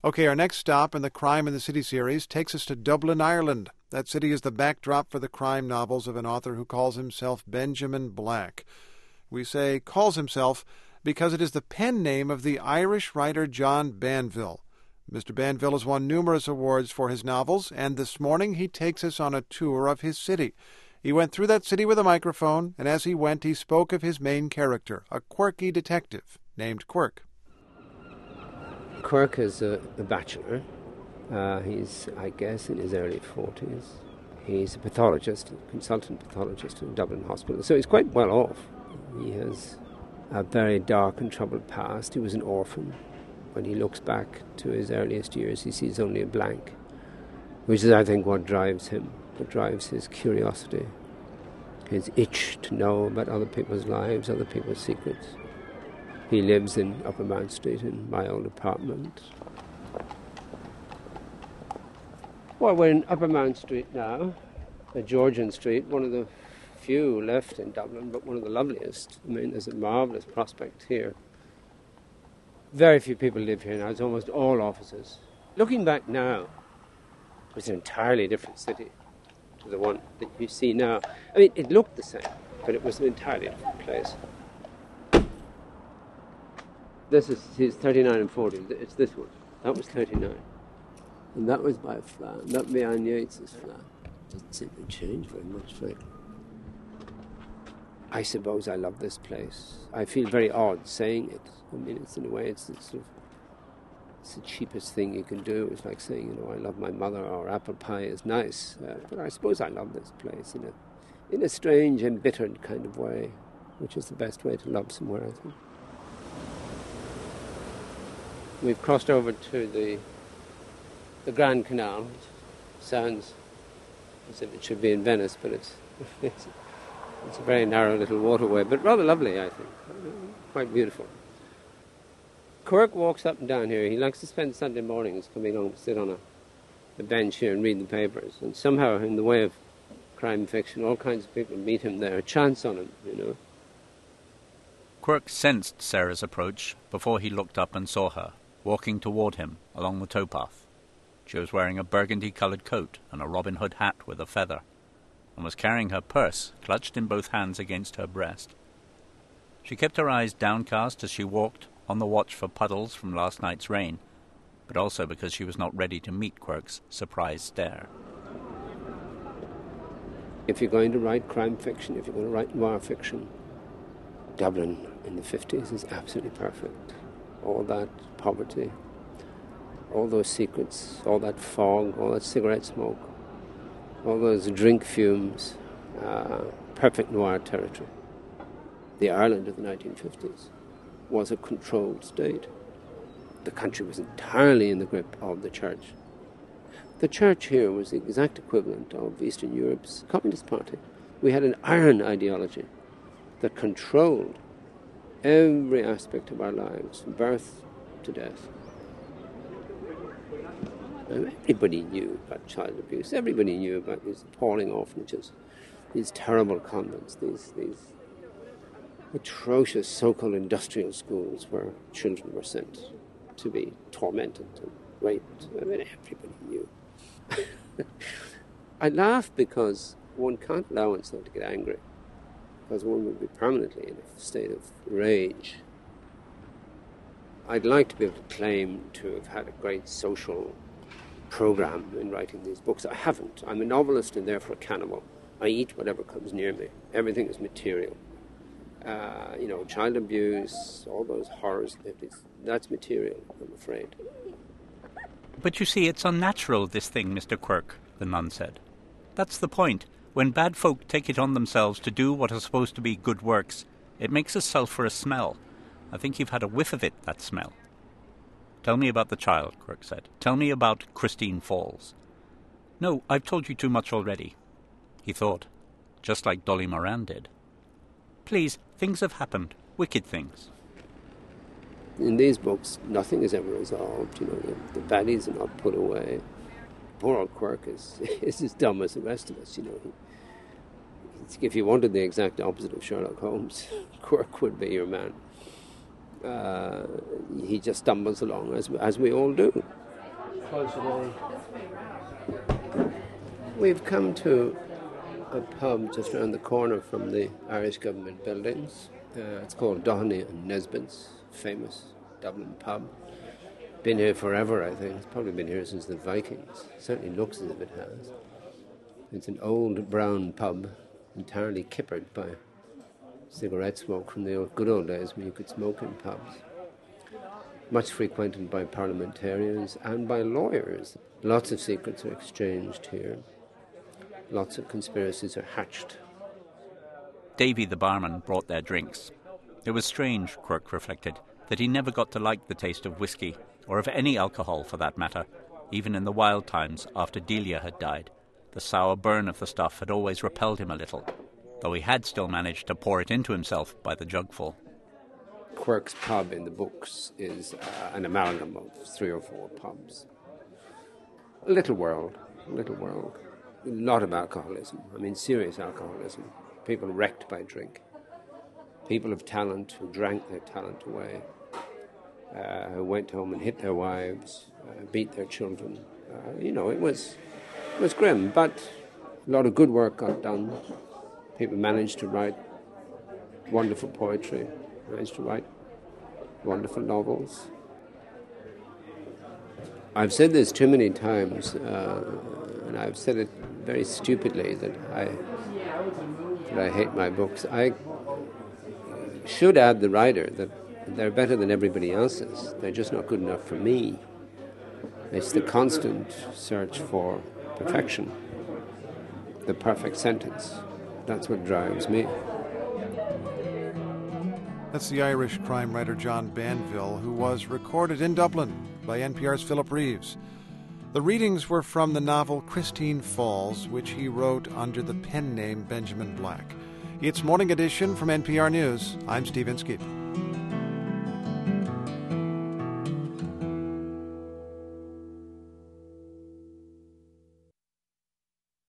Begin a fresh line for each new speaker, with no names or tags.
Okay, our next stop in the Crime in the City series takes us to Dublin, Ireland. That city is the backdrop for the crime novels of an author who calls himself Benjamin Black. We say calls himself because it is the pen name of the Irish writer John Banville. Mr. Banville has won numerous awards for his novels, and this morning he takes us on a tour of his city. He went through that city with a microphone, and as he went, he spoke of his main character, a quirky detective named Quirk.
Quirk is a bachelor. He's, I guess, in his early 40s. He's a pathologist, a consultant pathologist in Dublin Hospital, so he's quite well off. He has a very dark and troubled past. He was an orphan. When he looks back to his earliest years, he sees only a blank, which is, I think, what drives him, what drives his curiosity, his itch to know about other people's lives, other people's secrets. He lives in Upper Mount Street in my old apartment. Well, we're in Upper Mount Street now, Georgian Street, one of the few left in Dublin, but one of the loveliest. I mean, there's a marvellous prospect here. Very few people live here now. It's almost all offices. Looking back now, it's an entirely different city to the one that you see now. I mean, it looked the same, but it was an entirely different place. This is his 39 and 40. It's this one. That was 39. And that was my flat. That behind Yeats's flat. Doesn't seem to change very much, frankly. I suppose I love this place. I feel very odd saying it. I mean, it's in a way, it's the cheapest thing you can do. It's like saying, I love my mother, or apple pie is nice. But I suppose I love this place in a strange, embittered kind of way, which is the best way to love somewhere, I think. We've crossed over to the Grand Canal, which sounds as if it should be in Venice, but it's a very narrow little waterway, but rather lovely, I think. Quite beautiful. Quirk walks up and down here. He likes to spend Sunday mornings coming along to sit on a bench here and read the papers. And somehow, in the way of crime fiction, all kinds of people meet him there, chance on him,
Quirk sensed Sarah's approach before he looked up and saw her, walking toward him along the towpath. She was wearing a burgundy-coloured coat and a Robin Hood hat with a feather, and was carrying her purse clutched in both hands against her breast. She kept her eyes downcast as she walked, on the watch for puddles from last night's rain, but also because she was not ready to meet Quirk's surprised stare.
If you're going to write crime fiction, if you're going to write noir fiction, Dublin in the 50s is absolutely perfect. All that poverty, all those secrets, all that fog, all that cigarette smoke, all those drink fumes, perfect noir territory. The Ireland of the 1950s was a controlled state. The country was entirely in the grip of the church. The church here was the exact equivalent of Eastern Europe's Communist Party. We had an iron ideology that controlled every aspect of our lives, from birth to death. And everybody knew about child abuse. Everybody knew about these appalling orphanages, these terrible convents, these atrocious so-called industrial schools where children were sent to be tormented and raped. I mean, everybody knew. I laugh because one can't allow oneself to get angry, because one would be permanently in a state of rage. I'd like to be able to claim to have had a great social program in writing these books. I haven't. I'm a novelist and therefore a cannibal. I eat whatever comes near me. Everything is material. Child abuse, all those horrors, that's material, I'm afraid.
But you see, it's unnatural, this thing, Mr. Quirk, the nun said. That's the point. When bad folk take it on themselves to do what are supposed to be good works, it makes a sulphurous smell. I think you've had a whiff of it, that smell. Tell me about the child, Quirk said. Tell me about Christine Falls. No, I've told you too much already. He thought, just like Dolly Moran did. Please, things have happened. Wicked things.
In these books, nothing is ever resolved. The baddies are not put away. Poor old Quirk is as dumb as the rest of us. If you wanted the exact opposite of Sherlock Holmes, Quirk would be your man. He just stumbles along, as we all do. close away. We've come to a pub just around the corner from the Irish government buildings. It's called Doheny and Nesbitt's, famous Dublin pub. Been here forever, I think. It's probably been here since the Vikings. Certainly looks as if it has. It's an old brown pub, entirely kippered by cigarette smoke from the good old days when you could smoke in pubs. Much frequented by parliamentarians and by lawyers. Lots of secrets are exchanged here. Lots of conspiracies are hatched.
Davy the barman brought their drinks. It was strange, Quirk reflected, that he never got to like the taste of whiskey, or of any alcohol for that matter, even in the wild times after Delia had died. The sour burn of the stuff had always repelled him a little, though he had still managed to pour it into himself by the jugful.
Quirk's pub in the books is an amalgam of 3 or 4 pubs. A little world. A lot of alcoholism. I mean, serious alcoholism. People wrecked by drink. People of talent who drank their talent away. Who went home and hit their wives, beat their children. It was grim, but a lot of good work got done. People managed to write wonderful poetry, managed to write wonderful novels. I've said this too many times, and I've said it very stupidly that I hate my books. I should add the writer that they're better than everybody else's. They're just not good enough for me. It's the constant search for perfection, the perfect sentence. That's what drives me.
That's the Irish crime writer John Banville, who was recorded in Dublin by NPR's Philip Reeves. The readings were from the novel Christine Falls, which he wrote under the pen name Benjamin Black. It's Morning Edition from NPR News. I'm Steve Inskeep.